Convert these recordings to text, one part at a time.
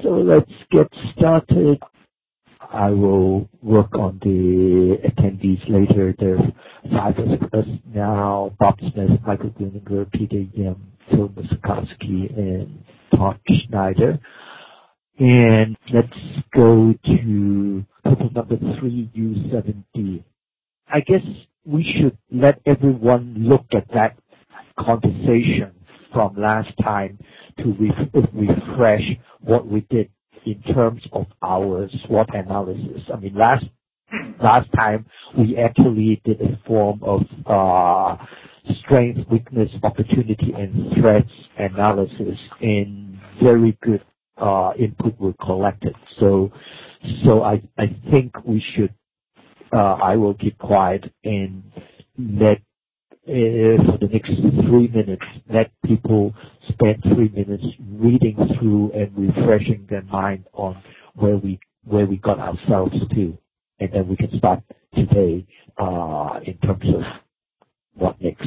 So let's get started. I will work on the attendees later. There are 5 of us now: Bob Smith, Michael Gruninger, Peter Yim, Phil Musikowski, and Todd Schneider. And let's go to purpose number 3U7D. I guess we should let everyone look at that conversation from last time to refresh what we did in terms of our SWOT analysis. I mean, last time we actually did a form of strength, weakness, opportunity, and threats analysis, and very good input were collected. So I think we should. I will keep quiet and let for the next 3 minutes, let people spend 3 minutes reading through and refreshing their mind on where we got ourselves to, and then we can start today in terms of what next.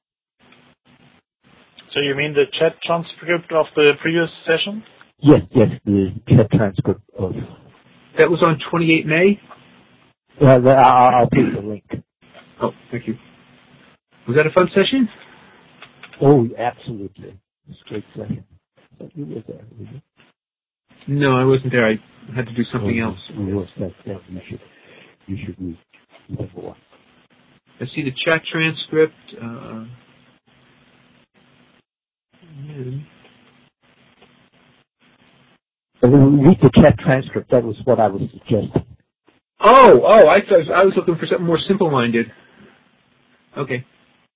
So you mean the chat transcript of the previous session? Yes, the chat transcript of. That was on 28 May? I'll put the link. Oh, thank you. Was that a fun session? Oh, absolutely. It's a great session. But you were there, were you? No, I wasn't there. I had to do something else. You should read even more. I see the chat transcript. Read the chat transcript. That was what I was suggesting. Oh! I was looking for something more simple-minded. Okay.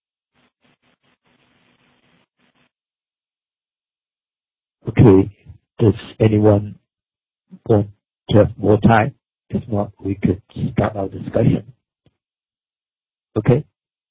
Okay. Does anyone want to have more time? If not, we could start our discussion. Okay?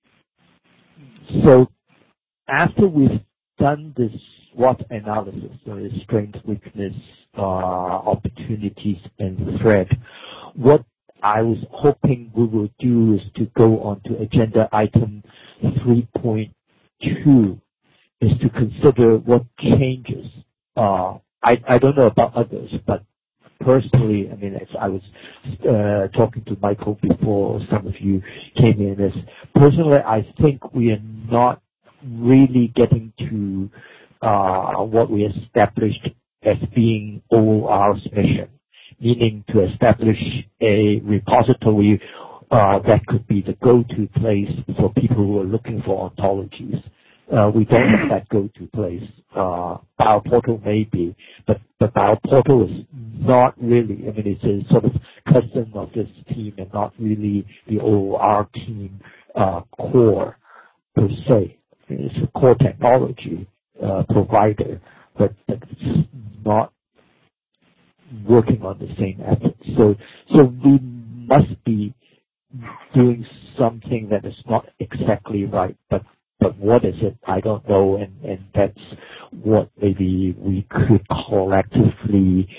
So, after we've done this SWOT analysis, there is strength, weakness, opportunities, and threat, what I was hoping we will do is to go on to agenda item 3.2, is to consider what changes. I don't know about others, but personally, I mean, as I was talking to Michael before some of you came in, personally, I think we are not really getting to what we established as being OOR's mission, meaning to establish a repository that could be the go-to place for people who are looking for ontologies. We don't have that go-to place. BioPortal may be, but BioPortal is not really. I mean, it's a sort of cousin of this team and not really the OOR team core per se. It's a core technology provider, but it's not working on the same effort. So we must be doing something that is not exactly right, but what is it? I don't know, and that's what maybe we could collectively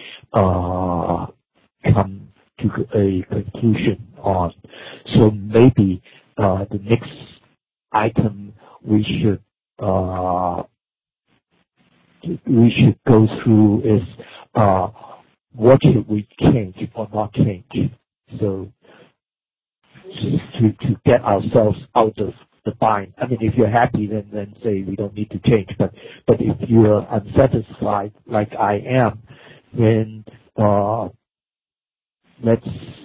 come to a conclusion on. So maybe the next item we should go through is what should we change or not change. So to get ourselves out of the bind. I mean, if you're happy, then say we don't need to change. But if you are unsatisfied, like I am, then let's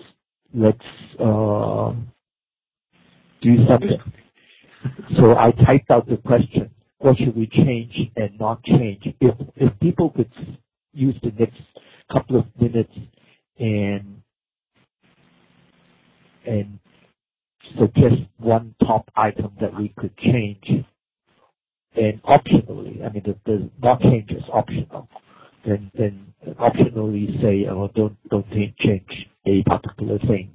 do something. So I typed out the question: what should we change and not change? If people could use the next couple of minutes and suggest one top item that we could change, and optionally, I mean, the not change is optional. Then optionally say, oh, don't change a particular thing.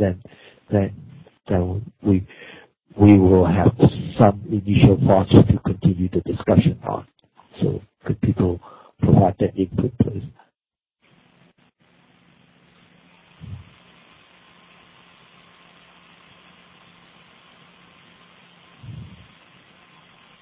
Then we will have some initial thoughts to continue the discussion on. So could people provide that input, please?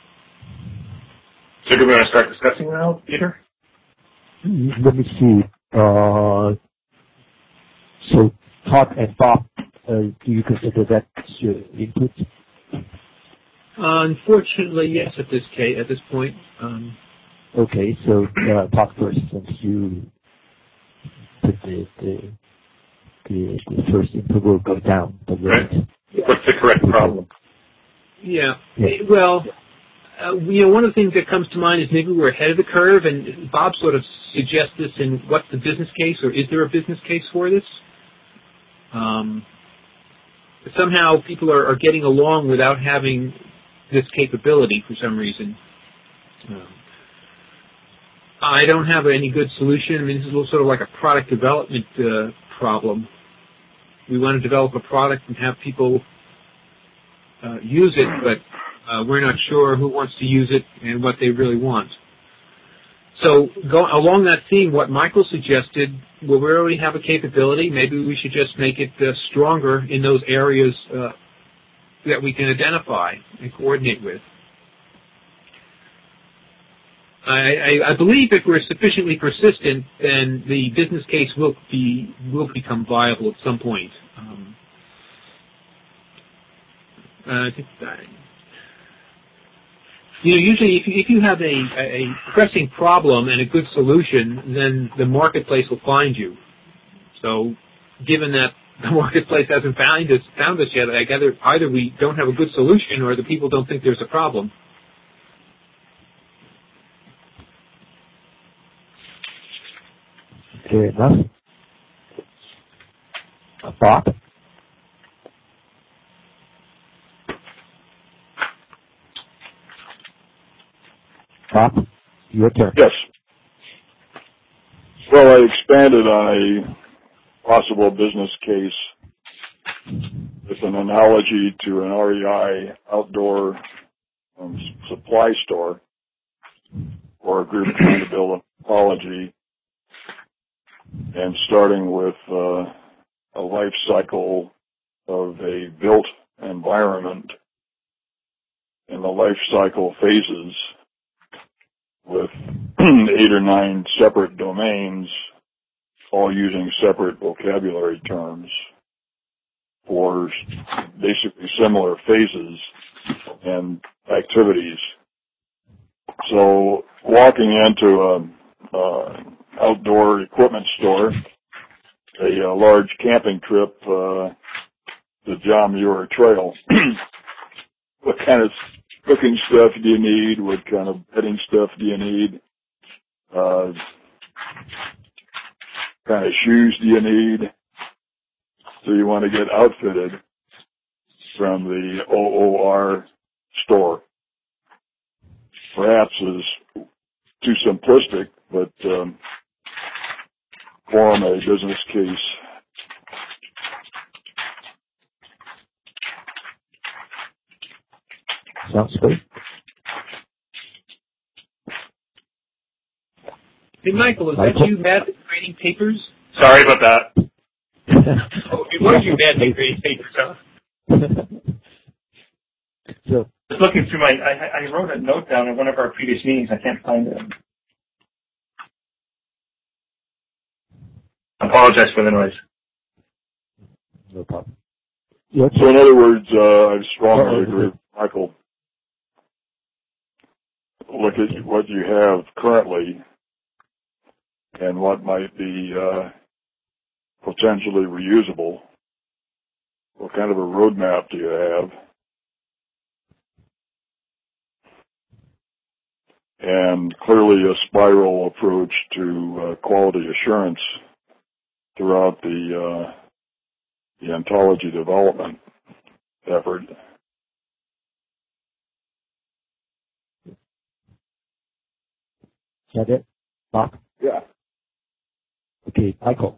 So do we want to start discussing now, Peter? Let me see. So Todd and Bob, do you consider that your input? Unfortunately, yes. At this point. Okay, so Todd first, since you put the first input will go down the road. Right. What's the correct problem? Yeah. Well, one of the things that comes to mind is maybe we're ahead of the curve, and Bob sort of suggests this in what's the business case, or is there a business case for this? Somehow people are getting along without having this capability for some reason. I don't have any good solution. I mean, this is sort of like a product development problem. We want to develop a product and have people use it, but we're not sure who wants to use it and what they really want. So along that theme, what Michael suggested, well, we already have a capability. Maybe we should just make it stronger in those areas that we can identify and coordinate with. I believe if we're sufficiently persistent, then the business case will become viable at some point. I think that, usually if you have a pressing problem and a good solution, then the marketplace will find you. So, given that the marketplace hasn't found us yet, either we don't have a good solution or the people don't think there's a problem. Fair enough. Bob? Bob, your turn. Yes. Well, I expanded on a possible business case with an analogy to an REI outdoor supply store or a group trying to build an ecology, and starting with a life cycle of a built environment and the life cycle phases with 8 or 9 separate domains, all using separate vocabulary terms for basically similar phases and activities. So walking into an outdoor equipment store, a large camping trip, the John Muir Trail, what kind of cooking stuff do you need? What kind of bedding stuff do you need? Kind of shoes do you need? So you want to get outfitted from the OOR store. Perhaps is too simplistic, but form a business case. Sounds good. Hey, Michael, is that you madly creating papers? Sorry about that. Oh, it was you madly creating papers, huh? So, Just looking through I wrote a note down in one of our previous meetings. I can't find it. I apologize for the noise. no problem. So in other words, I strongly agree with Michael. Look at what you have currently and what might be potentially reusable. What kind of a roadmap do you have? And clearly a spiral approach to quality assurance throughout the ontology development effort. Is that it, Bob? Yeah. Okay, Michael.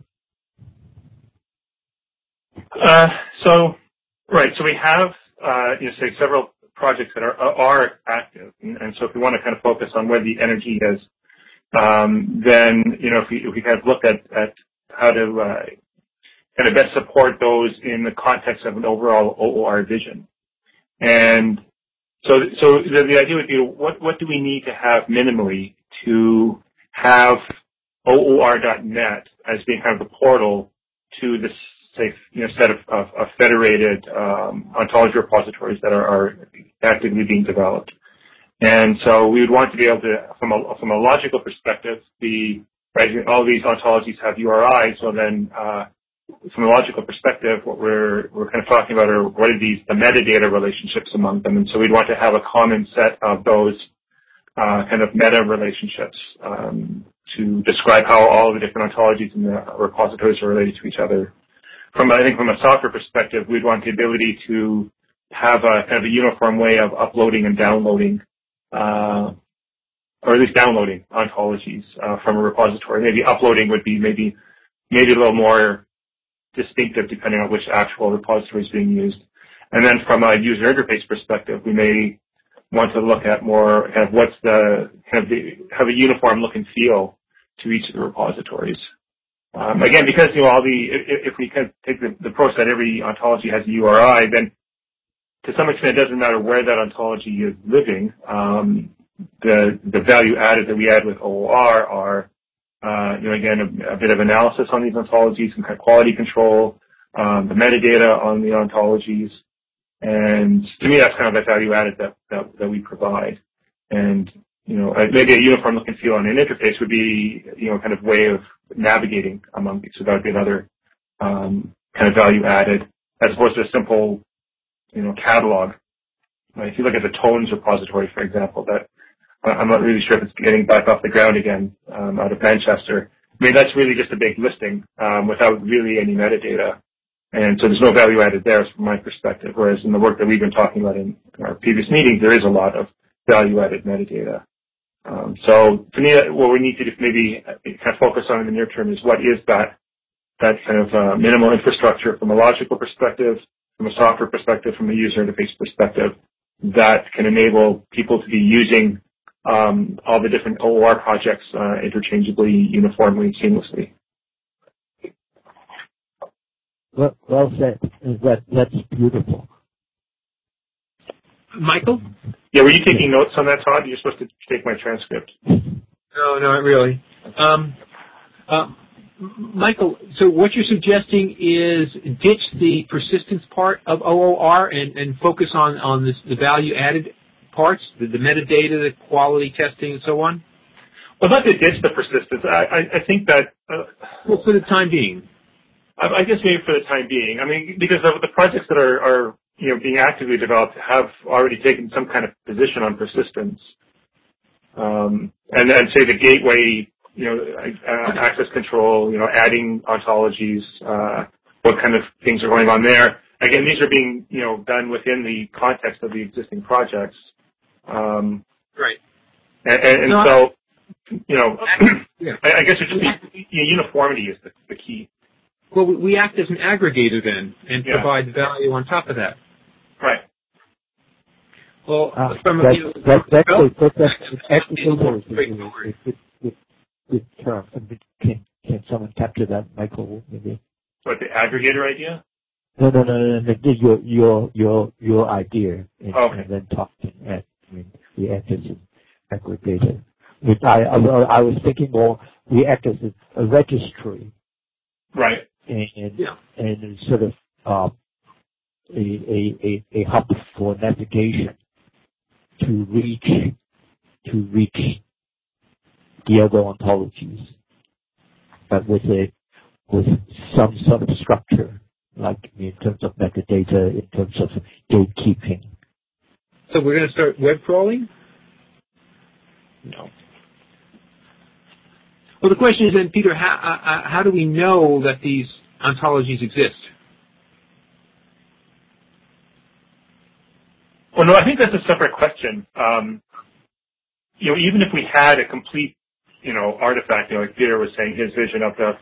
So we have, say several projects that are active, and so if we want to kind of focus on where the energy is, then if we kind of look at how to kind of best support those in the context of an overall OOR vision, and so the idea would be what do we need to have minimally to have OOR.net as being kind of the portal to this set of federated ontology repositories that are actively being developed. And so we would want to be able to, from a logical perspective, all these ontologies have URIs. So then, from a logical perspective, what we're kind of talking about are what are the metadata relationships among them. And so we'd want to have a common set of those kind of meta relationships to describe how all of the different ontologies in the repositories are related to each other. I think from a software perspective, we'd want the ability to have a kind of a uniform way of uploading and downloading, or at least downloading ontologies from a repository. Maybe uploading would be maybe a little more distinctive depending on which actual repository is being used. And then from a user interface perspective, we may want to look at more kind of have a uniform look and feel to each of the repositories. Again, because if we kind of take the approach that every ontology has a URI, then to some extent it doesn't matter where that ontology is living. The value added that we add with OOR are again a bit of analysis on these ontologies, some kind of quality control, the metadata on the ontologies, and to me that's kind of the value added that we provide. And maybe a uniform look and feel on an interface would be kind of way of navigating among these. So that would be another kind of value added as opposed to a simple catalog. If you look at the Tones repository, for example, that I'm not really sure if it's getting back off the ground again out of Manchester. I mean, that's really just a big listing without really any metadata. And so there's no value added there from my perspective, whereas in the work that we've been talking about in our previous meetings, there is a lot of value added metadata. So to me, what we need to maybe kind of focus on in the near term is what is that kind of minimal infrastructure from a logical perspective, from a software perspective, from a user interface perspective, that can enable people to be using all the different OOR projects interchangeably, uniformly, seamlessly. Well said. That's beautiful. Michael? Yeah, were you taking notes on that, Todd? You're supposed to take my transcript. No, not really. Michael, so what you're suggesting is ditch the persistence part of OOR and focus on the value-added parts, the metadata, the quality testing, and so on? Well, not to ditch the persistence. I think that... well, for the time being. I guess maybe for the time being. I mean, because of the projects that are being actively developed have already taken some kind of position on persistence. And say the gateway, access control, adding ontologies, what kind of things are going on there. Again, these are being, done within the context of the existing projects. Right. And so, I guess it's just uniformity is the key. Well, we act as an aggregator then and provide value on top of that. Right. Well, from that's good term. Can someone capture that, Michael? Maybe. What, the aggregator idea? No. Your idea, and then talking at we act as an aggregator. I was thinking more we act as a registry. Right. And sort of a hub for navigation to reach the other ontologies, but with some sort of structure, like in terms of metadata, in terms of gatekeeping. So we're going to start web crawling? No. Well, the question is then, Peter, how do we know that these ontologies exist? Well, no, I think that's a separate question. Even if we had a complete, artifact, like Peter was saying, his vision of the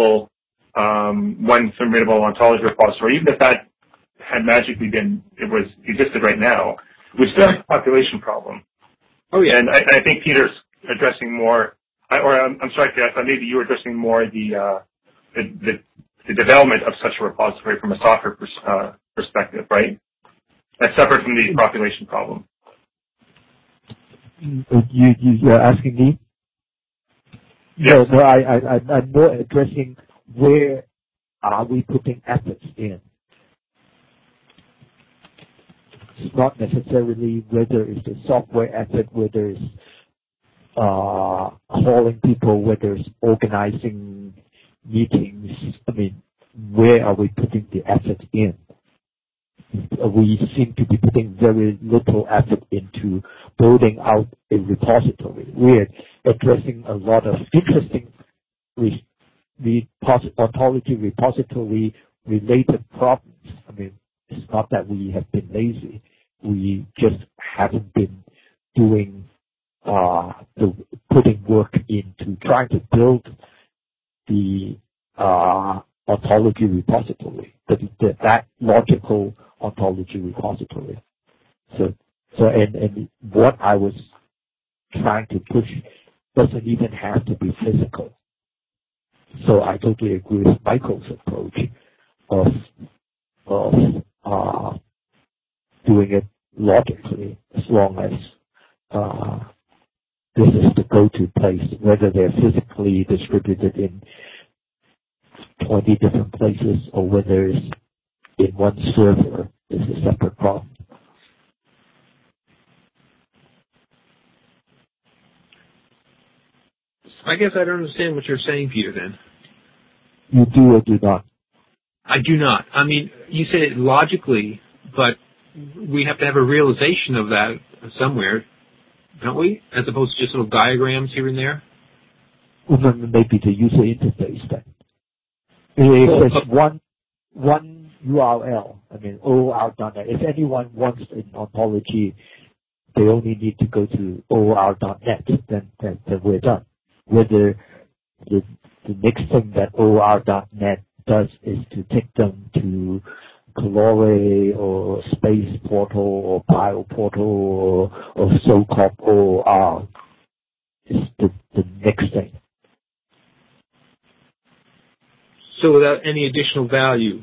one formidable ontology repository, even if that had magically existed right now, we still have a population problem. Oh, yeah. And I think Peter's addressing more, I'm sorry, I thought maybe you were addressing more the development of such a repository from a software perspective, right? That's separate from the population problem. You're asking me? Yes. No, I'm more addressing where are we putting efforts in. It's not necessarily whether it's the software effort, whether it's calling people, whether it's organizing meetings. I mean, where are we putting the effort in? We seem to be putting very little effort into building out a repository. We're addressing a lot of interesting ontology repository related problems. I mean, it's not that we have been lazy. We just haven't been doing putting work into trying to build the ontology repository, that logical ontology repository. So and what I was trying to push doesn't even have to be physical. So I totally agree with Michael's approach of doing it logically, as long as this is the go-to place, whether they're physically distributed in 20 different places or whether it's in one server is a separate problem. I guess I don't understand what you're saying, Peter, then. You do or do not? I do not. I mean, you said it logically, but we have to have a realization of that somewhere, don't we? As opposed to just little diagrams here and there? Well, then maybe the user interface then. If there's one URL, I mean, OOR.net. If anyone wants an ontology, they only need to go to OOR.net, then we're done. Whether the next thing that OOR.net does is to take them to Calore or Space Portal or Bio Portal or so-called OOR is the next thing. So without any additional value?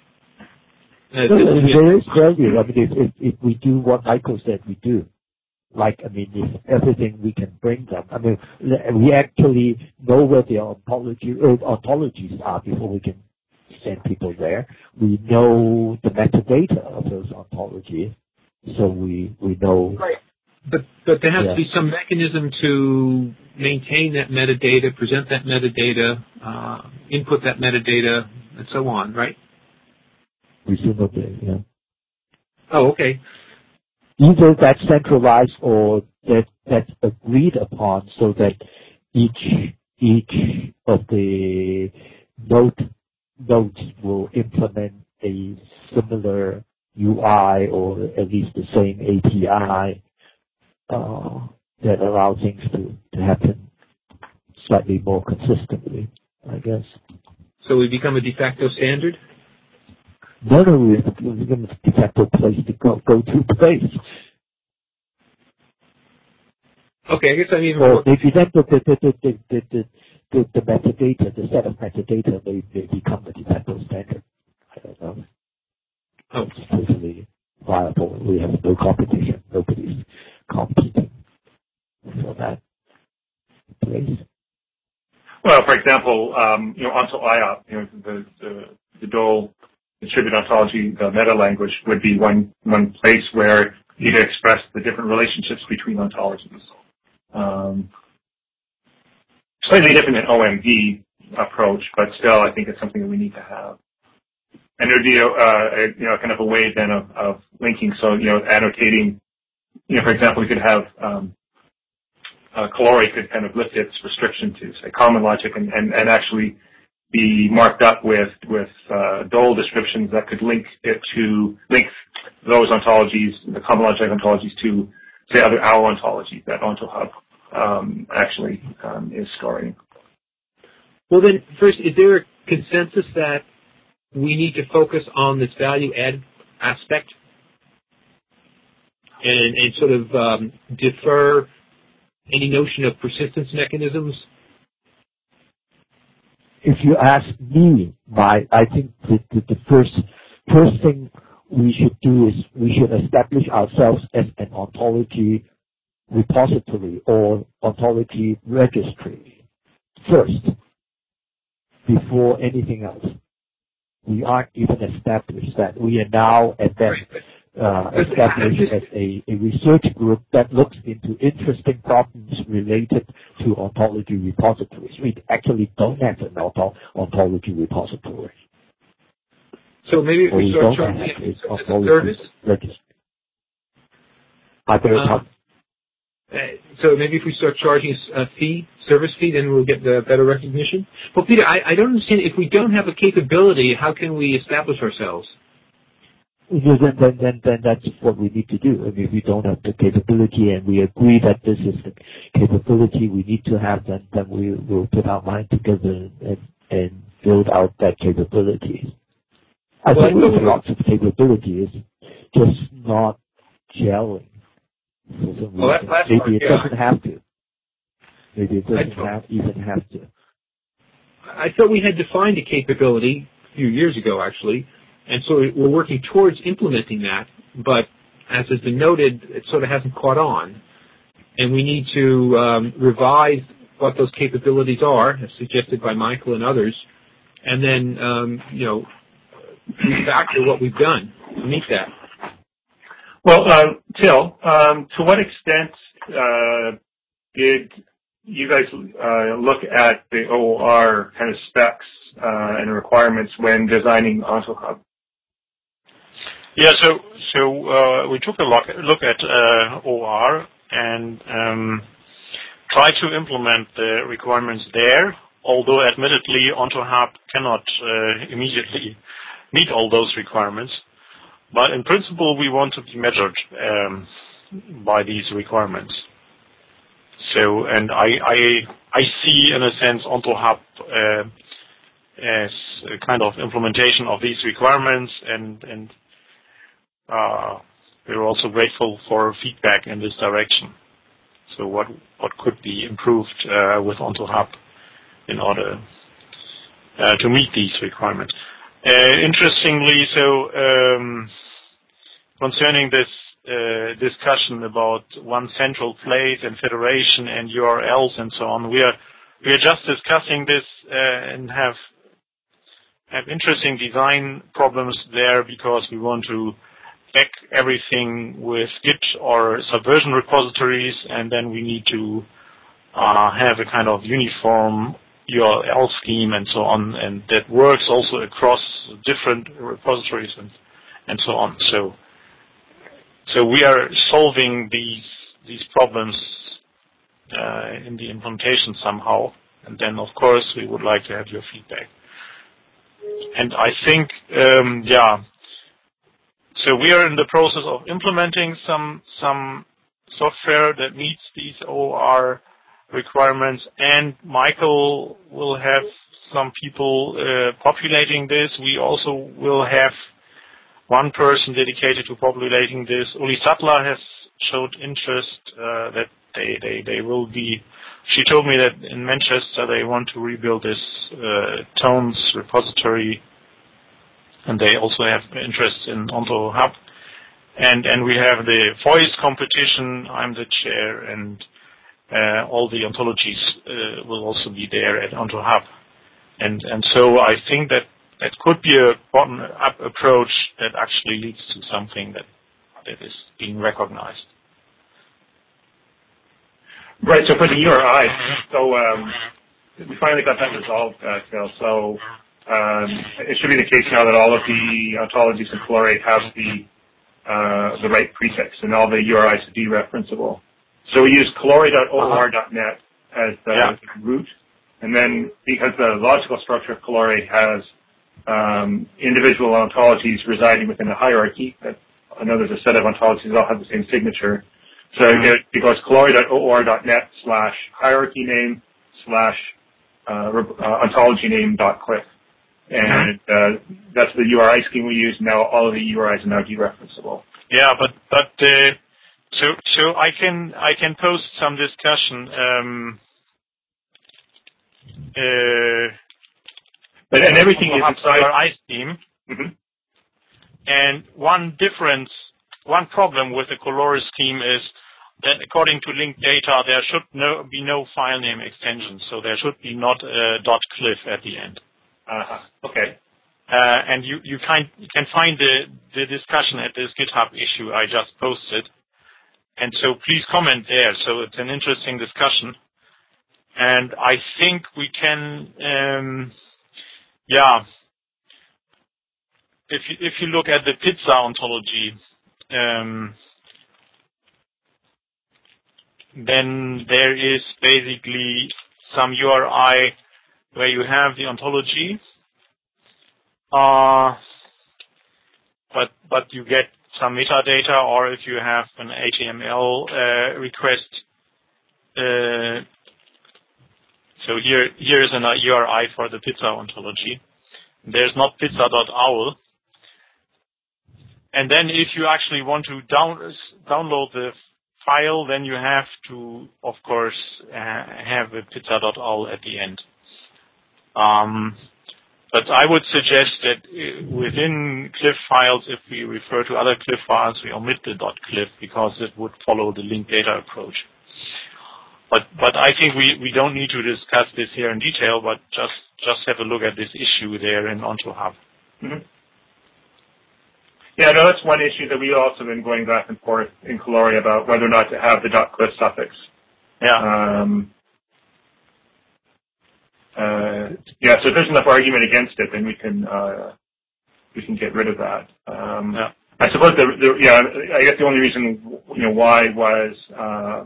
There is value. I mean, if we do what Michael said we do, like, I mean, if everything we can bring them, I mean, we actually know where the ontologies are before we can send people there. We know the metadata of those ontologies, so we know. Right. But there has to be some mechanism to maintain that metadata, present that metadata, input that metadata, and so on, right? Presumably, yeah. Oh, okay. Either that's centralized or that's agreed upon so that each of the nodes will implement a similar UI or at least the same API that allow things to happen slightly more consistently, I guess. So we become a de facto standard? No, we become a de facto place to go to place. Okay, I guess I mean. Or if you then the metadata, the set of metadata, they become the de facto standard. I don't know. Oh. It's totally viable. We have no competition. Nobody's competing for that place. Well, for example, onto IOP, the Dole distributed ontology, the meta language would be one place where you'd express the different relationships between ontologies. Slightly different than OMD approach, but still, I think it's something that we need to have. And it would be a kind of a way then of linking. So, annotating. For example, we could have Calore could kind of lift its restriction to, say, common logic and actually be marked up with Dole descriptions that could link those ontologies, the common logic ontologies, to, say, other OWL ontologies that OntoHub actually is storing. Well, then, first, is there a consensus that we need to focus on this value-add aspect and sort of defer any notion of persistence mechanisms? If you ask me, I think the first thing we should do is we should establish ourselves as an ontology repository or ontology registry first before anything else. We aren't even established that. We are now at that established as a research group that looks into interesting problems related to ontology repositories. We actually don't have an ontology repository. So maybe if we start charging it as a service? So maybe if we start charging a service fee, then we'll get the better recognition. Well, Peter, I don't understand. If we don't have a capability, how can we establish ourselves? Then that's what we need to do. I mean, if we don't have the capability and we agree that this is the capability we need to have, then we will put our mind together and build out that capability. I think there's lots of capabilities, just not gelling for some reason. Maybe it doesn't have to. Maybe it doesn't even have to. I thought we had defined a capability a few years ago, actually, and so we're working towards implementing that, but as has been noted, it sort of hasn't caught on, and we need to revise what those capabilities are, as suggested by Michael and others, and then, factor what we've done to meet that. Well, Till, to what extent did you guys look at the OOR kind of specs and requirements when designing OntoHub? Yeah, so we took a look at OOR and tried to implement the requirements there, although admittedly OntoHub cannot immediately meet all those requirements. But in principle, we want to be measured by these requirements. So, and I see, in a sense, OntoHub as a kind of implementation of these requirements, and we're also grateful for feedback in this direction. So, what could be improved with OntoHub in order to meet these requirements? Interestingly, concerning this discussion about one central place and federation and URLs and so on, we are just discussing this and have interesting design problems there because we want to back everything with Git or Subversion repositories, and then we need to have a kind of uniform URL scheme and so on, and that works also across different repositories and so on. So we are solving these problems in the implementation somehow, and then of course we would like to have your feedback. And I think, so we are in the process of implementing some software that meets these OOR requirements, and Michael will have some people populating this. We also will have one person dedicated to populating this. Uli Sattler has showed interest that they will be. She told me that in Manchester they want to rebuild this Tones repository, and they also have interest in OntoHub. And we have the voice competition. I'm the chair, and all the ontologies will also be there at OntoHub. And so I think that could be a bottom-up approach that actually leads to something that is being recognized. Right, so for the URI, we finally got that resolved, Phil. So it should be the case now that all of the ontologies in Chlorate have the right prefix, and all the URIs are dereferenceable. So we use chlorate.or.net as the root, and then because the logical structure of Chlorate has individual ontologies residing within a hierarchy, I know there's a set of ontologies that all have the same signature. So it goes chlorate.or.net/hierarchy name /ontology name.click. And that's the URI scheme we use. Now all of the URIs are now dereferenceable. Yeah, but so I can post some discussion. And everything is inside URI scheme. Mm-hmm. And one problem with the Colores scheme is that according to linked data, there should be no file name extension, so there should be not a .cliff at the end. Okay. And you can find the discussion at this GitHub issue I just posted. And so please comment there. So it's an interesting discussion. And I think we can, if you look at the pizza ontology, then there is basically some URI where you have the ontology, but you get some metadata, or if you have an HTML request. So here is an URI for the pizza ontology. There's not pizza.owl. And then if you actually want to download the file, then you have to, of course, have a pizza.owl at the end. But I would suggest that within CLIF files, if we refer to other CLIF files, we omit the .cliff because it would follow the linked data approach. But I think we don't need to discuss this here in detail, but just have a look at this issue there in OntoHub. Mm-hmm. Yeah, no, that's one issue that we've also been going back and forth in Caloria about whether or not to have the .cliff suffix. Yeah. So if there's enough argument against it, then we can get rid of that. I suppose I guess the only reason why was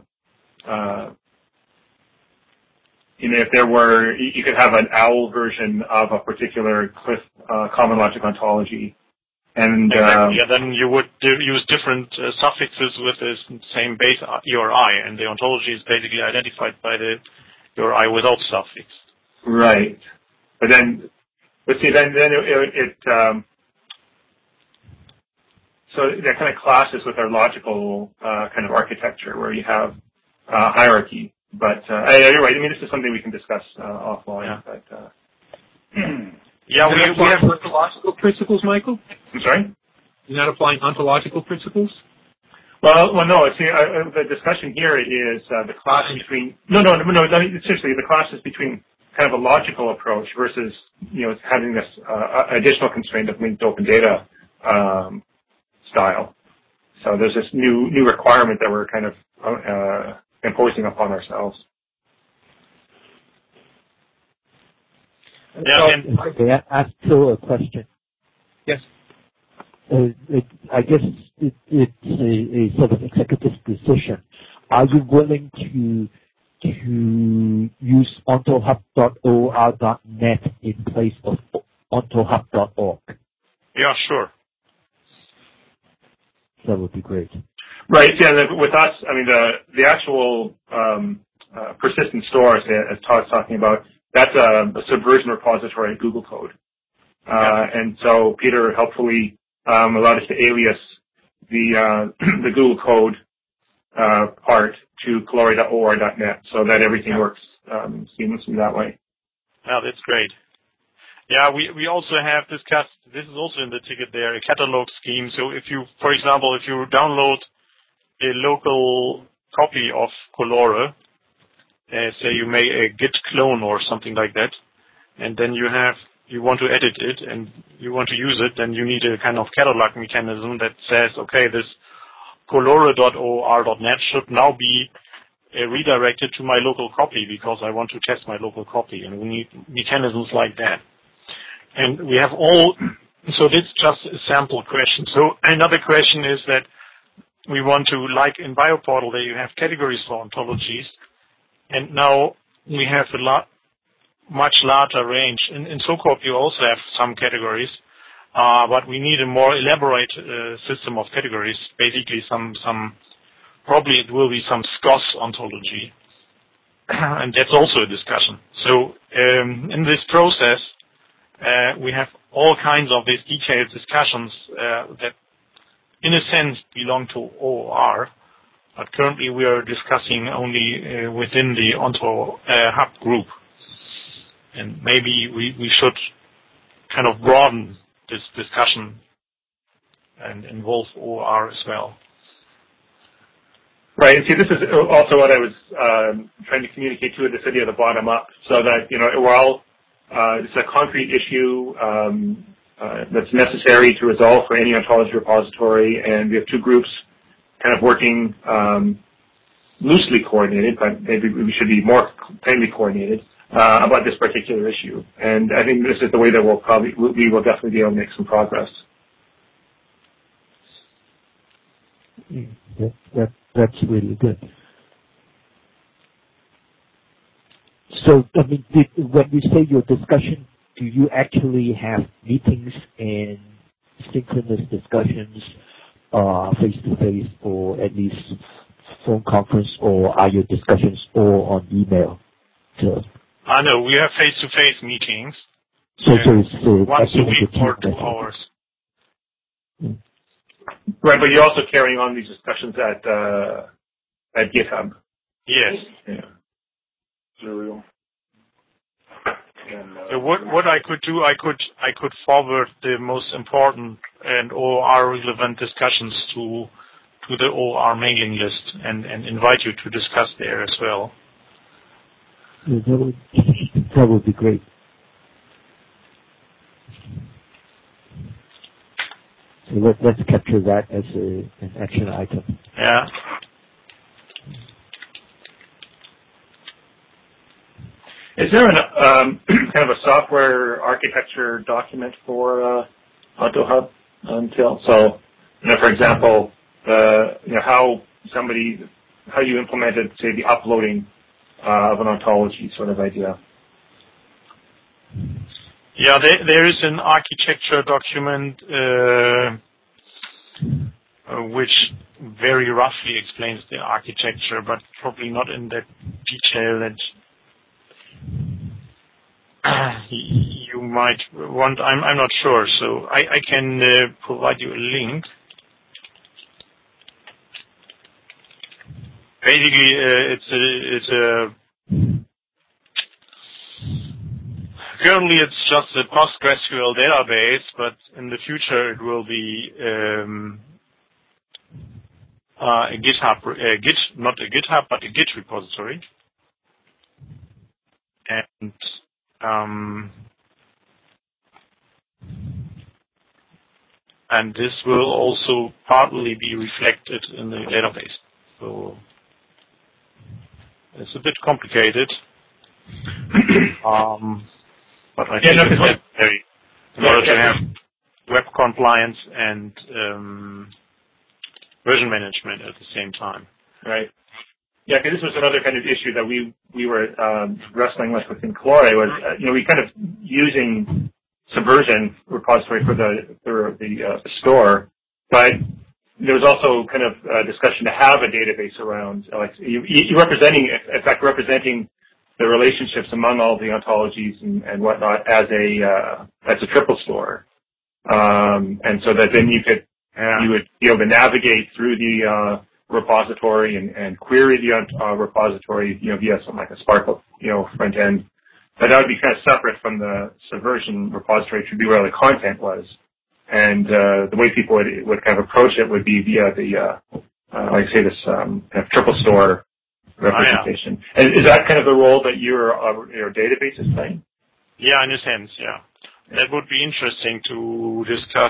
if there were, you could have an OWL version of a particular CLIF common logic ontology, and then you would use different suffixes with the same base URI, and the ontology is basically identified by the URI without suffix. Right, but then it so that kind of clashes with our logical kind of architecture where you have hierarchy. But you're right. I mean, this is something we can discuss offline. Yeah. But we have ontological principles, Michael. I'm sorry. You're not applying ontological principles? Well, no. See, the discussion here is the class between. No. Seriously, the class is between kind of a logical approach versus having this additional constraint of linked open data style. So there's this new requirement that we're kind of imposing upon ourselves. May I ask Phil a question? Yes. I guess it's a sort of executive decision. Are you willing to use ontohub.or.net in place of ontohub.org? Yeah, sure. That would be great. Right. Yeah. With us, I mean, the actual persistent store, as Todd's talking about, that's a Subversion repository in Google Code. And so Peter helpfully allowed us to alias the Google Code part to caloria.or.net so that everything works seamlessly that way. Yeah, that's great. Yeah, we also have discussed, this is also in the ticket there, a catalog scheme. So if you, for example, if you download a local copy of Colore, say you make a git clone or something like that, and then you want to edit it and you want to use it, then you need a kind of catalog mechanism that says, okay, this colore.or.net should now be redirected to my local copy because I want to test my local copy, and we need mechanisms like that. And we have so this is just a sample question. So another question is that we want to, like in BioPortal, that you have categories for ontologies, and now we have a much larger range. In SOCORP, you also have some categories, but we need a more elaborate system of categories. Basically, probably it will be some SCOS ontology, and that's also a discussion. So in this process, we have all kinds of these detailed discussions that, in a sense, belong to OOR, but currently we are discussing only within the OntoHub group. And maybe we should kind of broaden this discussion and involve OOR as well. Right. And see, this is also what I was trying to communicate to this idea of the bottom up, so that we're all it's a concrete issue that's necessary to resolve for any ontology repository, and we have two groups kind of working loosely coordinated, but maybe we should be more tightly coordinated about this particular issue. And I think this is the way that we will definitely be able to make some progress. That's really good. So, I mean, when you say your discussion, do you actually have meetings and synchronous discussions face-to-face, or at least phone conference, or are your discussions all on email? I know we have face-to-face meetings. So once a week for 2 hours. Right, but you're also carrying on these discussions at GitHub. Yes. Yeah. Serial. So what I could do, I could forward the most important and OR relevant discussions to the OR mailing list and invite you to discuss there as well. Yeah, that would be great. So let's capture that as an action item. Yeah. Is there an kind of a software architecture document for AutoHub until? So, for example, how you implemented, say, the uploading of an ontology sort of idea. Yeah, there is an architecture document which very roughly explains the architecture, but probably not in that detail that you might want. I'm not sure, so I can provide you a link. Basically, currently it's just a PostgreSQL database, but in the future it will be a GitHub, not a GitHub, but a Git repository. And this will also partly be reflected in the database. So it's a bit complicated. But I think it's necessary in order to have web compliance and version management at the same time. Right. Yeah, because this was another kind of issue that we were wrestling with within Callore was we kind of using Subversion repository for the store, but there was also kind of a discussion to have a database around, like you representing the relationships among all the ontologies and whatnot as a triple store, and so that then you would be able to navigate through the repository and query the repository, via something like a Spark, front end. But that would be kind of separate from the Subversion repository, which would be where the content was. And the way people would kind of approach it would be via the, like I say, this kind of triple store representation. Oh, yeah. And is that kind of the role that your database is playing? Yeah, in a sense, yeah. That would be interesting to discuss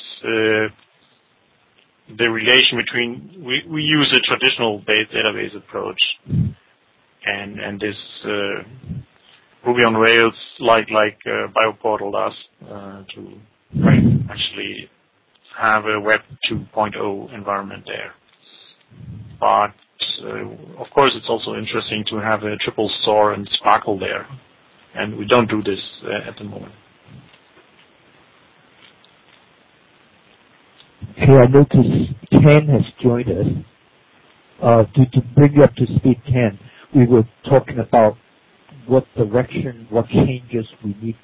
the relation between, we use a traditional database approach and this Ruby on Rails like BioPortal does to actually have a Web 2.0 environment there. But of course it's also interesting to have a triple store and Sparkle there, and we don't do this at the moment. Okay, I notice Ken has joined us. To bring you up to speed, Ken, we were talking about what direction, what changes we need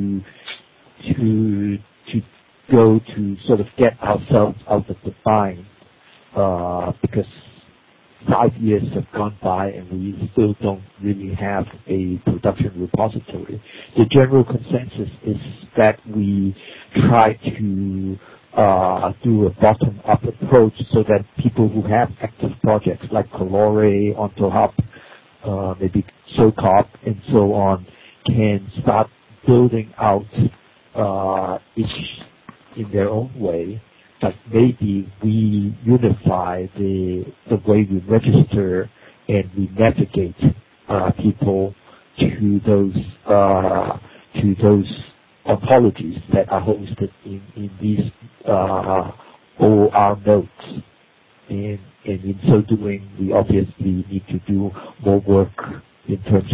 to go to sort of get ourselves out of the bind, because 5 years have gone by and we still don't really have a production repository. The general consensus is that we try to do a bottom-up approach so that people who have active projects like Calliope, OntoHub, maybe SOCOP, and so on, can start building out each in their own way. But maybe we unify the way we register and we navigate people to those ontologies that are hosted in these OR nodes. And in so doing, we obviously need to do more work in terms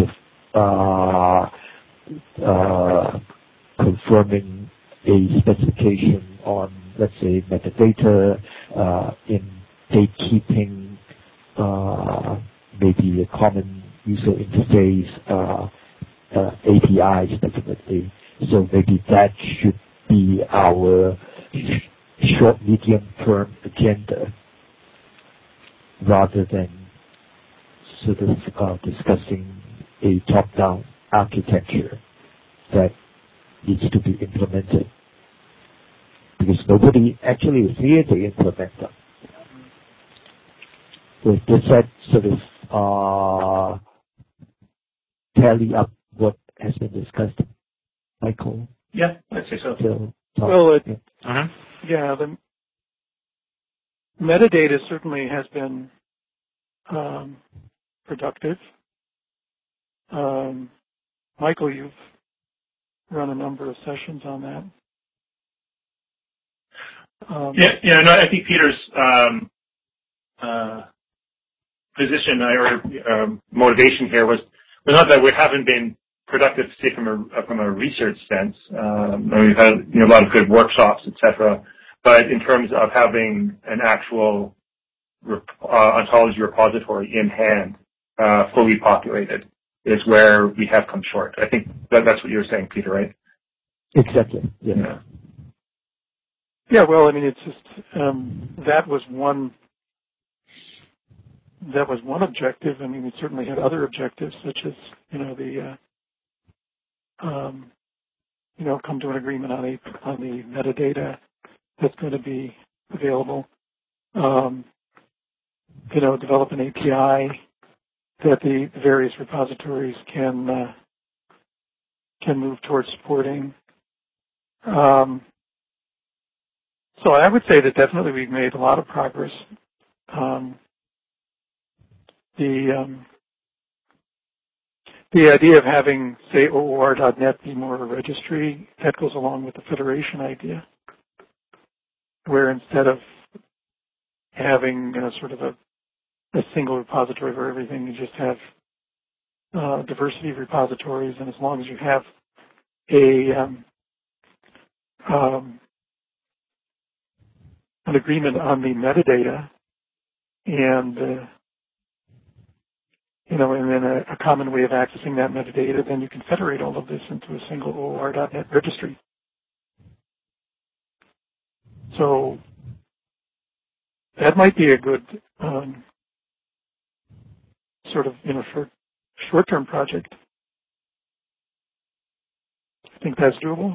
of confirming a specification on, let's say, metadata, in gatekeeping, maybe a common user interface, APIs, definitely. So maybe that should be our short, medium-term agenda, rather than sort of discussing a top-down architecture that needs to be implemented, because nobody actually is here to implement them. So does that sort of tally up what has been discussed, Michael? Yeah, I'd say so. Yeah, the metadata certainly has been productive. Michael, you've run a number of sessions on that. I think Peter's position or motivation here was not that we haven't been productive, say from a research sense. We've had a lot of good workshops, etc. But in terms of having an actual ontology repository in hand, fully populated, is where we have come short. I think that's what you were saying, Peter, right? Exactly. Yeah. Yeah. Well, I mean, it's just that was one objective. I mean, we certainly had other objectives, such as come to an agreement on the metadata that's going to be available. Develop an API that the various repositories can move towards supporting. So I would say that definitely we've made a lot of progress. The idea of having, say, OOR.net be more of a registry, that goes along with the federation idea, where instead of having sort of a single repository for everything, you just have diversity of repositories, and as long as you have an agreement on the metadata and and then a common way of accessing that metadata, then you can federate all of this into a single OOR.net registry. So that might be a good sort of short-term project. I think that's doable.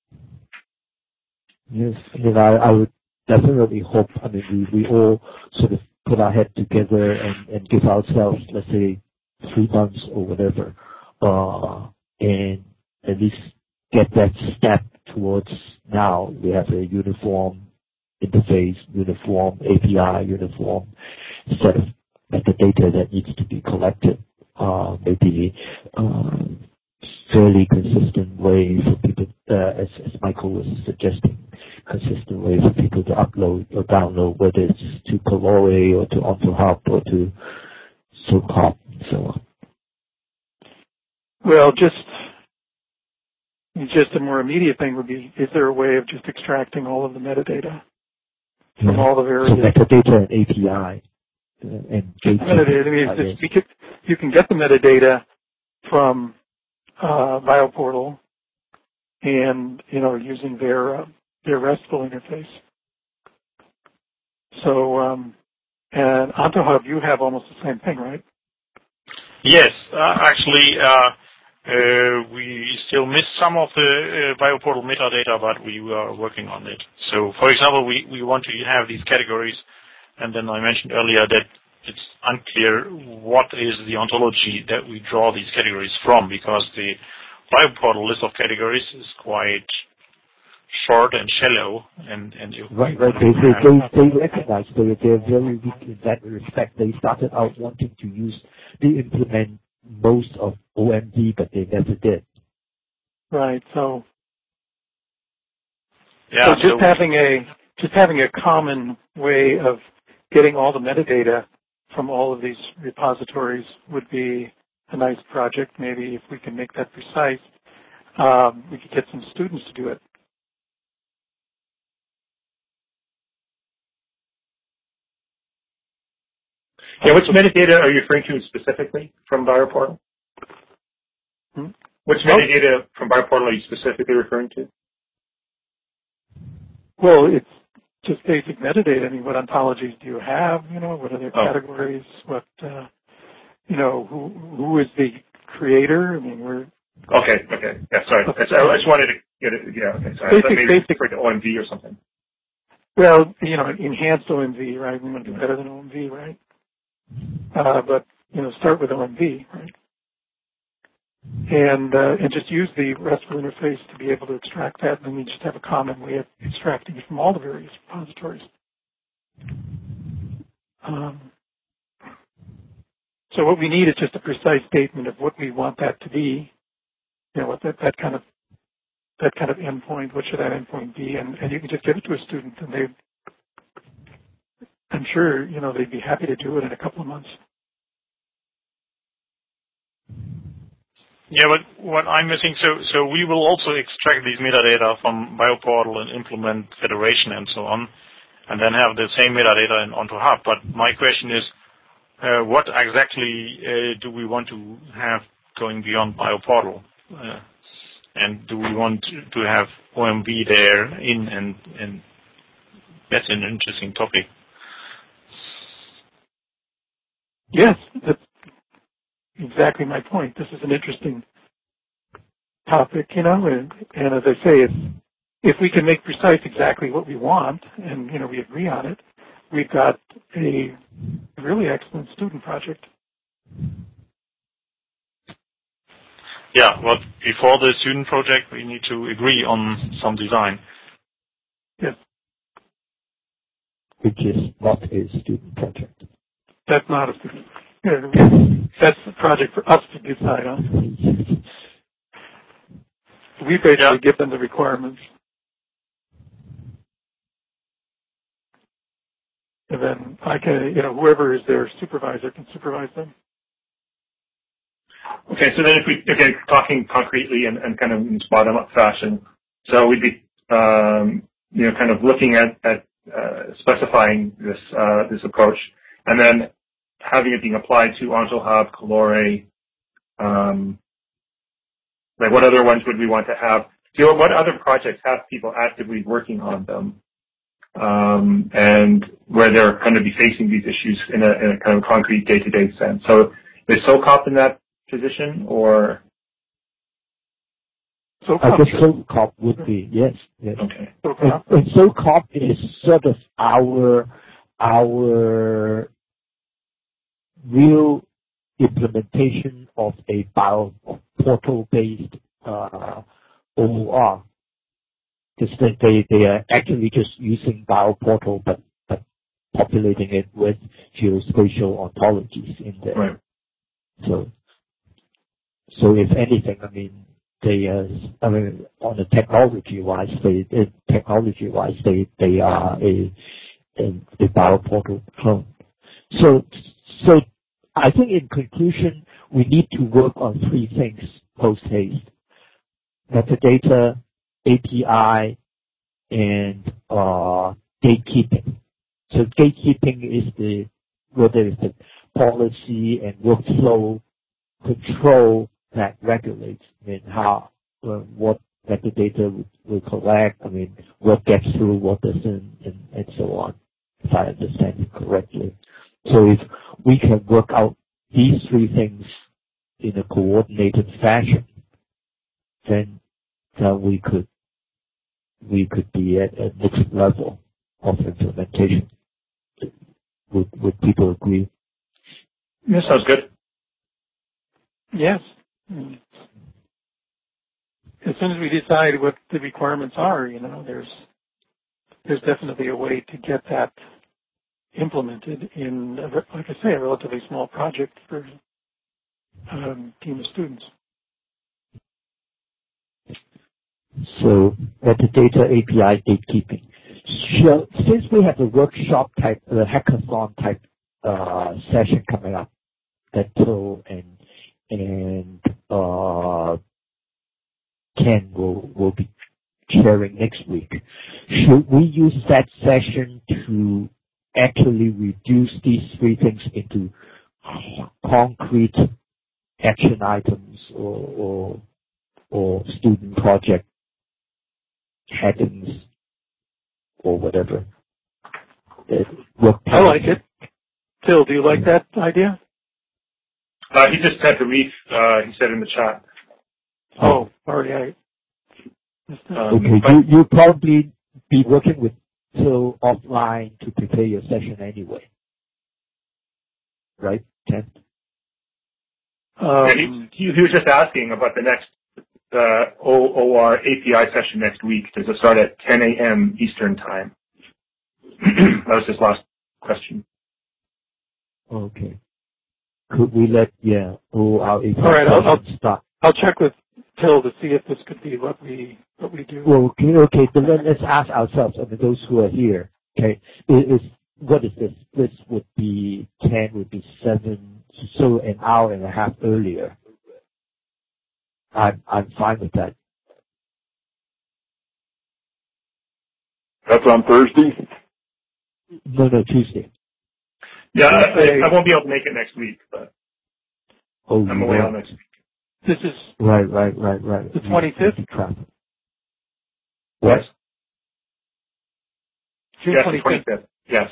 Yes, I would definitely hope. We all sort of put our head together and give ourselves, let's say, 3 months or whatever, and at least get that step towards now. We have a uniform interface, uniform API, uniform set of metadata that needs to be collected. Maybe fairly consistent way for people, as Michael was suggesting, consistent way for people to upload or download, whether it's to Calliope or to OntoHub or to SOCOP and so on. Well, just a more immediate thing would be, is there a way of just extracting all of the metadata from all the various... So metadata and API. And you can get the metadata from BioPortal and using their RESTful interface. So and OntoHub, you have almost the same thing, right? Yes, actually, we still miss some of the BioPortal metadata, but we are working on it. So, for example, we want to have these categories, and then I mentioned earlier that unclear what is the ontology that we draw these categories from, because the bioportal list of categories is quite short and shallow, and right. They recognize they're very weak in that respect. They started out wanting to implement most of OMV, but they never did. Right. So just having a common way of getting all the metadata from all of these repositories would be a nice project. Maybe if we can make that precise, we could get some students to do it. Yeah, which metadata are you referring to specifically from bioportal? Which metadata from bioportal are you specifically referring to? Well, it's just basic metadata. I mean, what ontologies do you have? What are their categories? What, who is the creator? I mean, we're... Okay. Yeah, sorry. I just wanted to get it. Yeah, okay, sorry. Maybe for the OMV or something. Well, enhanced OMV, right? We want to do better than OMV, right? But, start with OMV, right? And just use the RESTful interface to be able to extract that, and then we just have a common way of extracting it from all the various repositories. So what we need is just a precise statement of what we want that to be, what that kind of endpoint, what should that endpoint be, and you can just give it to a student, and I'm sure, they'd be happy to do it in a couple of months. Yeah, but what I'm missing, so we will also extract these metadata from bioportal and implement federation and so on, and then have the same metadata onto Hub. But my question is, what exactly do we want to have going beyond bioportal? And do we want to have OMV there and that's an interesting topic. Yes, that's exactly my point. This is an interesting topic, and as I say, if we can make precise exactly what we want, and we agree on it, we've got a really excellent student project. Yeah, but before the student project, we need to agree on some design. Yes. Which is not a student project. That's not a student. That's a project for us to decide on. We basically give them the requirements. And then I can, whoever is their supervisor can supervise them. Okay, so then if we, again, talking concretely and kind of in bottom-up fashion, so we'd be, kind of looking at specifying this approach, and then having it being applied to OntoHub, Calore, like what other ones would we want to have? What other projects have people actively working on them, and where they're going to be facing these issues in a kind of concrete day-to-day sense? So is SOCOP in that position, or? I guess SOCOP would be, yes. Okay. And SOCOP is sort of our real implementation of a bioportal-based OOR. Because they are actually just using bioportal, but populating it with geospatial ontologies in there. Right. So if anything, on the technology-wise, they are a bioportal clone. So I think in conclusion, we need to work on three things post-haste: metadata, API, and gatekeeping. So gatekeeping is whether it's the policy and workflow control that regulates, what metadata we collect, what gets through, what doesn't, and so on, if I understand it correctly. So if we can work out these three things in a coordinated fashion, then we could be at a next level of implementation. Would people agree? Yeah, sounds good. Yes. As soon as we decide what the requirements are, there's definitely a way to get that implemented in, like I say, a relatively small project for a team of students. So metadata API gatekeeping. So, since we have a workshop type, a hackathon type session coming up that Phil and Ken will be sharing next week, should we use that session to actually reduce these three things into concrete action items or student project headings or whatever? I like it. Phil, do you like that idea? He just sent a brief, he said in the chat. Oh, already. Okay, you'll probably be working with Phil offline to prepare your session anyway. Right, Ken? He was just asking about the next OR API session next week. Does it start at 10 a.m. Eastern Time? That was his last question. Okay. Could we let, OR API all right, start? I'll check with Phil to see if this could be what we do. Well, okay, but let's ask ourselves, those who are here, okay, what is this? This would be 10, would be 7, so an hour and a half earlier. I'm fine with that. That's on Thursday? No, Tuesday. Yeah, I won't be able to make it next week, but I'm away all next week. This is right. The 25th? What? June Yes, 25th. Yes.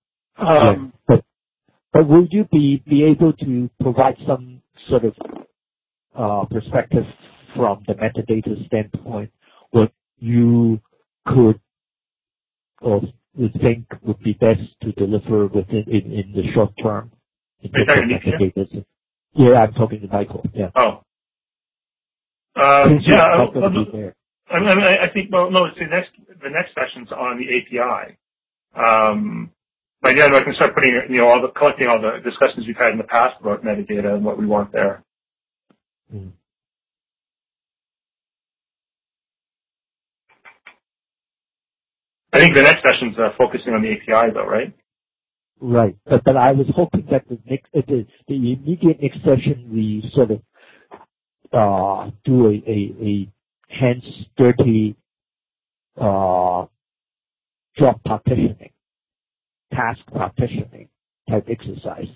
But will you be able to provide some sort of perspective from the metadata standpoint, what you could or would think would be best to deliver within in the short term? Yeah, I'm talking to Michael. Yeah. Oh. I think. Well, no. See, the next session's on the API. But yeah, I can start putting, collecting all the discussions we've had in the past about metadata and what we want there. Mm. I think the next session's focusing on the API, though, right? Right, but I was hoping that the immediate next session we sort of do a hands dirty job partitioning, task partitioning type exercise.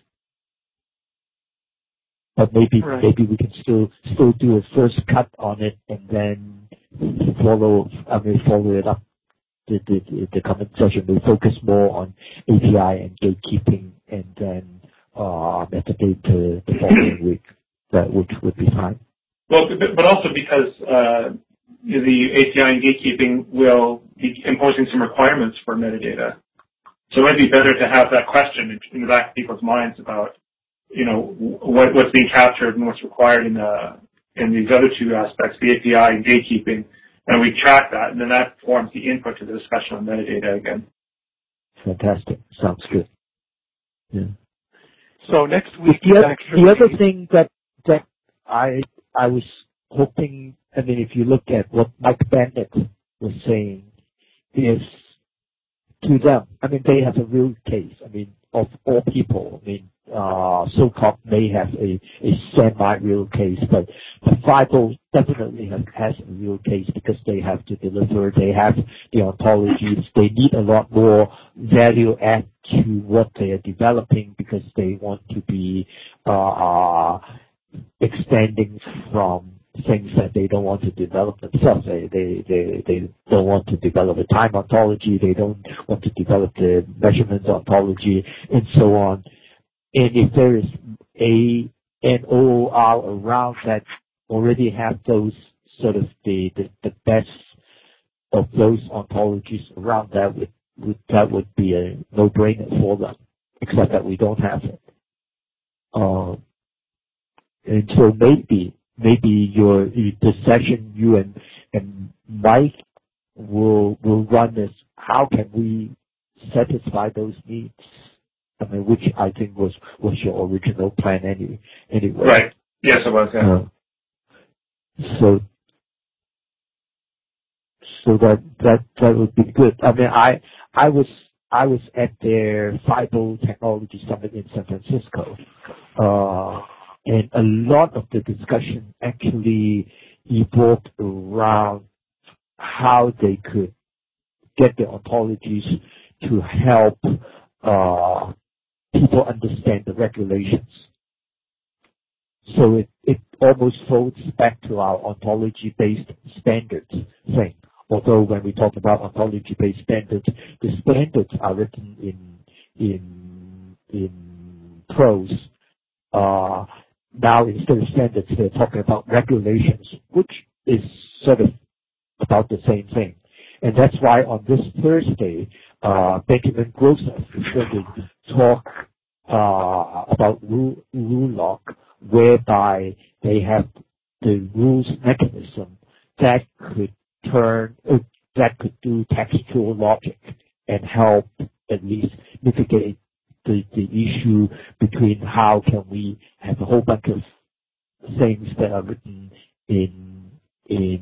But maybe we can still do a first cut on it and then follow it up. The comment session will focus more on API and gatekeeping, and then metadata the following week, which would be fine. Well, but also because the API and gatekeeping will be imposing some requirements for metadata, so it might be better to have that question in the back of people's minds about what's being captured and what's required in these other two aspects, the API and gatekeeping. And we track that, and then that forms the input to the discussion on metadata again. Fantastic. Sounds good. Yeah. So next week, the other thing that I was hoping, if you look at what Mike Bennett was saying, is to them, they have a real case. Of all people, SOCOP may have a semi-real case, but FIBO definitely has a real case because they have to deliver, they have the ontologies, they need a lot more value add to what they are developing because they want to be extending from things that they don't want to develop themselves. They don't want to develop a time ontology, they don't want to develop the measurements ontology, and so on. And if there is an OOR around that already have those sort of the best of those ontologies around that would be a no-brainer for them, except that we don't have it. And so maybe the session you and Mike will run is how can we satisfy those needs? I mean, which I think was your original plan anyway. Right. Yes, it was. Yeah. So that would be good. I mean, I was at their FIBO Technology Summit in San Francisco, and a lot of the discussion actually evolved around how they could get the ontologies to help people understand the regulations. So it almost folds back to our ontology-based standards thing. Although when we talk about ontology-based standards, the standards are written in prose. Now instead of standards, they're talking about regulations, which is sort of about the same thing. And that's why on this Thursday, Benjamin Grosov is going to talk about rule lock, whereby they have the rules mechanism that could do textual logic and help at least mitigate the issue between how can we have a whole bunch of things that are written in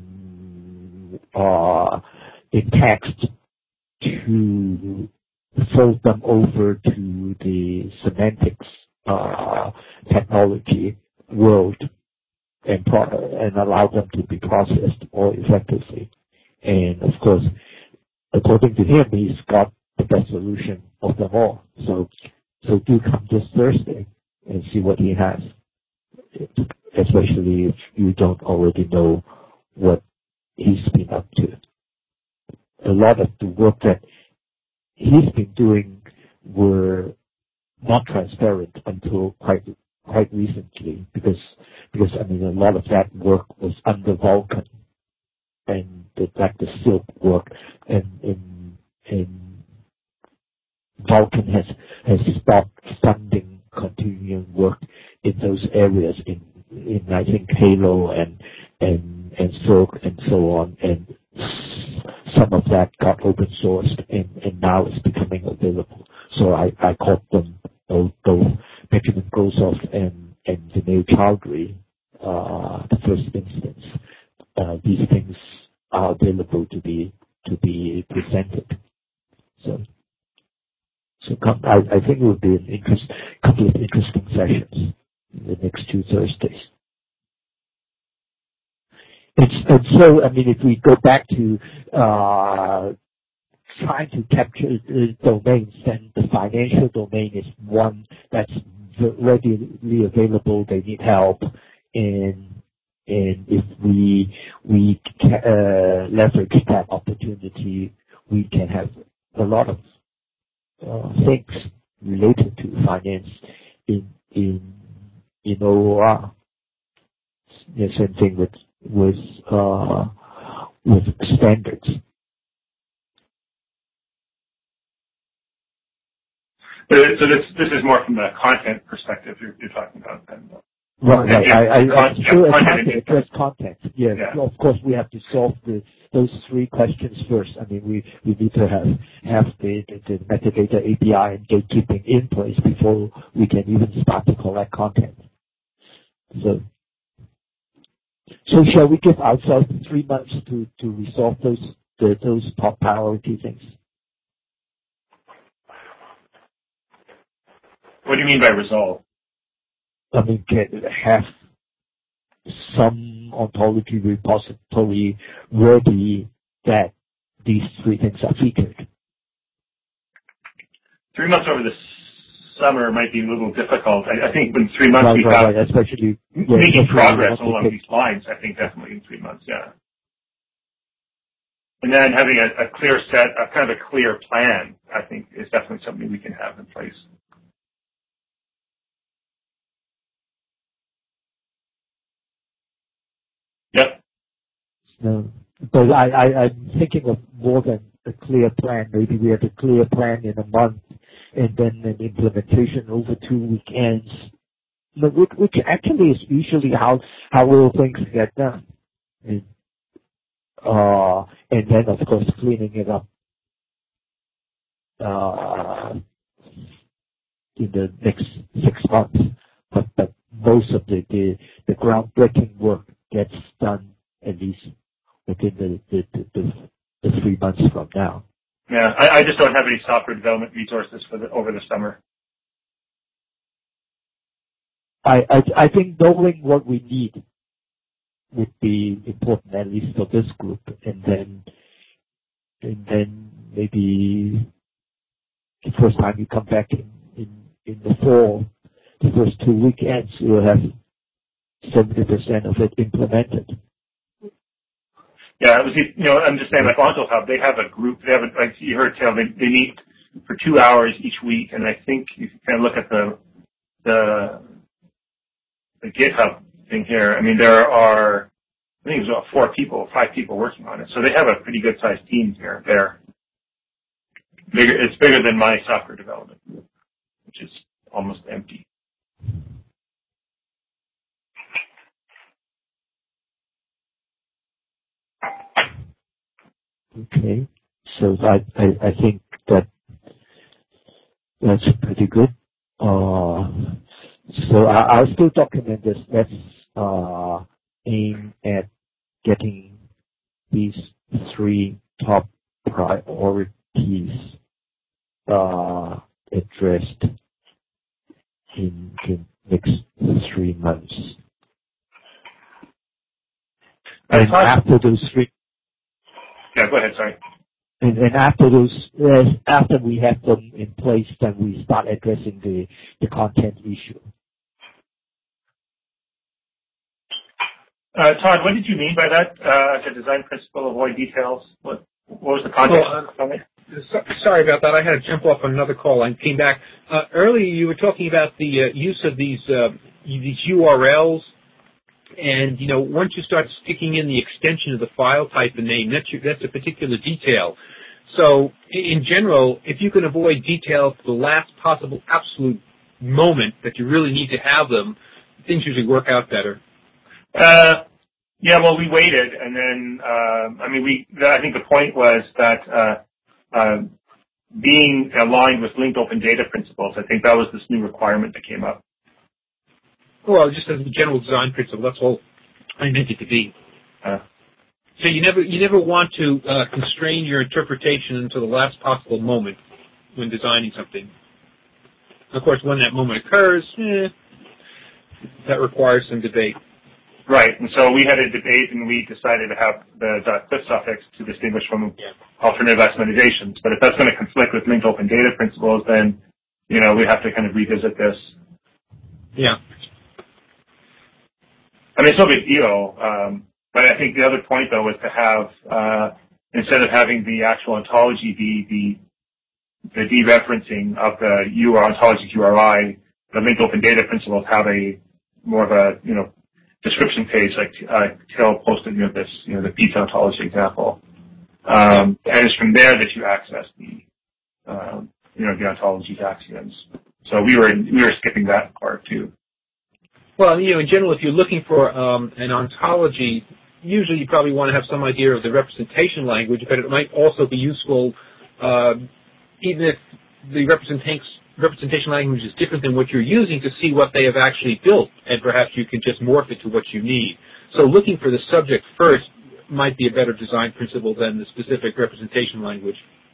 text to fold them over to the semantics technology world and allow them to be processed more effectively. And of course, according to him, he's got the best solution of them all. So do come this Thursday and see what he has, especially if you don't already know what he's been up to. A lot of the work that he's been doing were not transparent until quite recently, because I mean a lot of that work was under Vulkan, and the Silk work, and Vulkan has stopped funding continuing work in those areas in I think Halo and Silk and so on, and some of that got open sourced and now it's becoming available. So I called them both Benjamin Grosov and Vinay Chowdhury, the first instance. These things are available to be presented. So I think it will be a couple of interesting sessions in the next 2 Thursdays. And so, I mean, if we go back to trying to capture domains, then the financial domain is one that's readily available. They need help, and if we leverage that opportunity, we can have a lot of things related to finance in OOR. The same thing with standards. So this is more from the content perspective you're talking about then. Right. I address content. Yes. Yeah. Of course, we have to solve those 3 questions first. I mean, we need to have the metadata API and gatekeeping in place before we can even start to collect content. So shall we give ourselves 3 months to resolve those top priority things? What do you mean by resolve? I mean, have some ontology repository ready that these 3 things are featured. 3 months over the summer might be a little difficult. I think in 3 months we have especially making progress along these lines. I think definitely in 3 months, yeah. And then having a clear set, a kind of a clear plan, I think is definitely something we can have in place. Yep. No, but I'm thinking of more than a clear plan. Maybe we have a clear plan in a month, and then an implementation over 2 weekends, which actually is usually how little things get done. And then of course cleaning it up in the next 6 months. But most of the groundbreaking work gets done at least within the 3 months from now. Yeah, I just don't have any software development resources over the summer. I think knowing what we need would be important, at least for this group, and then maybe the first time you come back in the fall, the first 2 weekends, you'll have 70% of it implemented. Yeah, I'm just saying, like OntoHub, they have a group. They have, like you heard, Taylor, they meet for 2 hours each week, and I think you can kind of look at the GitHub thing here. I mean, there are, I think it was about 5 people working on it. So they have a pretty good sized team here. It's bigger than my software development, which is almost empty. Okay, so I think that's pretty good. So I'll still document this. Let's aim at getting these 3 top priorities addressed in the next 3 months. And after those 3. Yeah, go ahead. Sorry. And after we have them in place, then we start addressing the content issue. Todd, what did you mean by that? The design principle, avoid details. What was the context of it? Sorry about that. I had to jump off on another call. I came back. Earlier you were talking about the use of these URLs. And, once you start sticking in the extension of the file type and name, that's a particular detail. So, in general, if you can avoid details to the last possible absolute moment that you really need to have them, things usually work out better. Yeah, well, we waited, and then, I think the point was that being aligned with linked open data principles, I think that was this new requirement that came up. Well, just as a general design principle, that's all I meant it to be. So you never want to constrain your interpretation until the last possible moment when designing something. Of course, when that moment occurs, that requires some debate. Right, and so we had a debate, and we decided to have the .cliff suffix to distinguish from alternative estimations. But if that's going to conflict with linked open data principles, then we have to kind of revisit this. Yeah. I mean, it's no big deal, but I think the other point, though, was to have, instead of having the actual ontology be the dereferencing of the ontology URI, the linked open data principles have a more of a, description page like Till posted, the pizza ontology example. And it's from there that you access the ontology's axioms. So we were skipping that part too. Well, in general, if you're looking for an ontology, usually you probably want to have some idea of the representation language, but it might also be useful, even if the representation language is different than what you're using, to see what they have actually built, and perhaps you can just morph it to what you need. So looking for the subject first might be a better design principle than the specific representation language.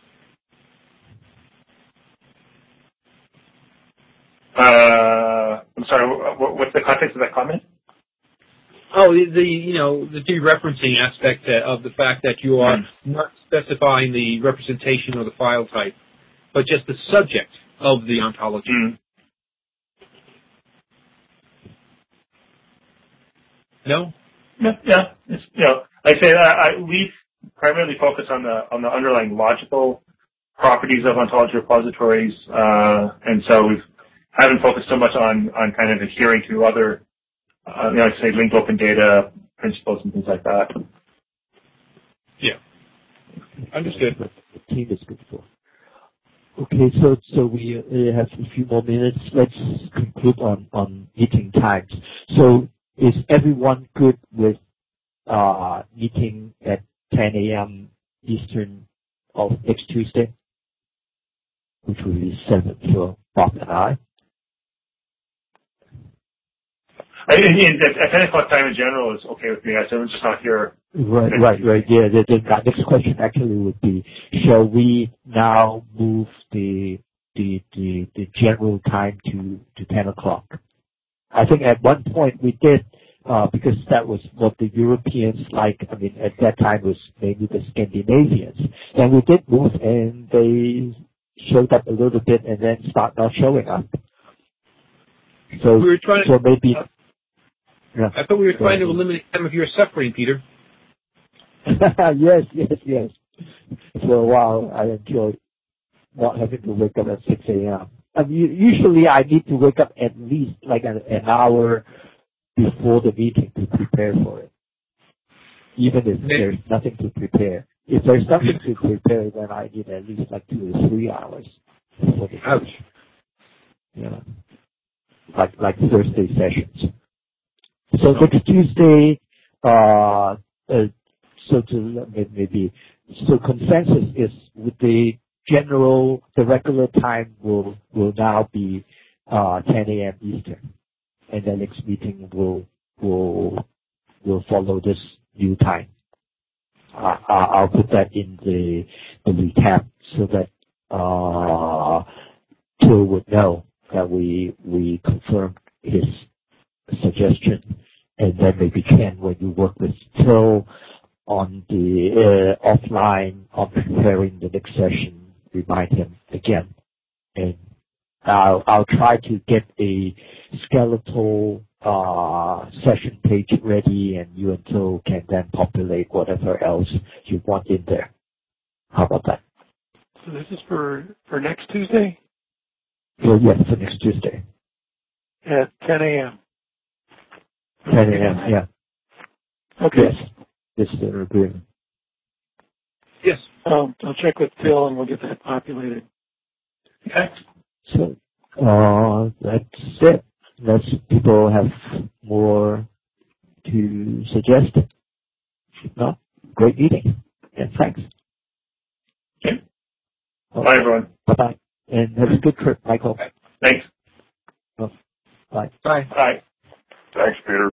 I'm sorry, what's the context of that comment? Oh, the dereferencing aspect of the fact that you are not specifying the representation or the file type, but just the subject of the ontology. No? Yeah. It's, like I say, we primarily focus on the underlying logical properties of ontology repositories, and so we haven't focused so much on kind of adhering to other, say, linked open data principles and things like that. Yeah. Understood. The team is good for. Okay, so we have a few more minutes. Let's conclude on meeting times. So is everyone good with meeting at 10 a.m. Eastern of next Tuesday, which will be 7th for Bob and I? At 10 o'clock time in general is okay with me. I'm just not here. Right. Yeah, the next question actually would be, shall we now move the general time to 10 o'clock? I think at one point we did, because that was what the Europeans like. I mean, at that time it was maybe the Scandinavians. And we did move, and they showed up a little bit and then start not showing up. So, we were trying so maybe... Yeah. I thought we were trying to eliminate some of your suffering, Peter. Yes. For a while, I enjoyed not having to wake up at 6 a.m. I mean, usually I need to wake up at least like an hour before the meeting to prepare for it. Even if there's nothing to prepare. If there's nothing to prepare, then I need at least like 2 or 3 hours before the meeting. Yeah. Like Thursday sessions. So next Tuesday, so consensus is with the regular time will now be 10 a.m. Eastern, and the next meeting will follow this new time. I'll put that in the recap so that Till would know that we confirmed his suggestion. And then maybe Ken, when you work with Till on the offline on preparing the next session, remind him again. And I'll try to get a skeletal session page ready, and you and Till can then populate whatever else you want in there. How about that? So this is for next Tuesday? Yes, for next Tuesday. At 10 a.m. 10 a.m., yeah. Okay. Yes, this is the agreement. Yes. I'll check with Phil and we'll get that populated. Okay. So, that's it. Unless people have more to suggest. If not, great meeting. And thanks. Okay. Bye, everyone. Bye-bye. And have a good trip, Michael. Thanks. Bye. Bye. Bye. Thanks, Peter.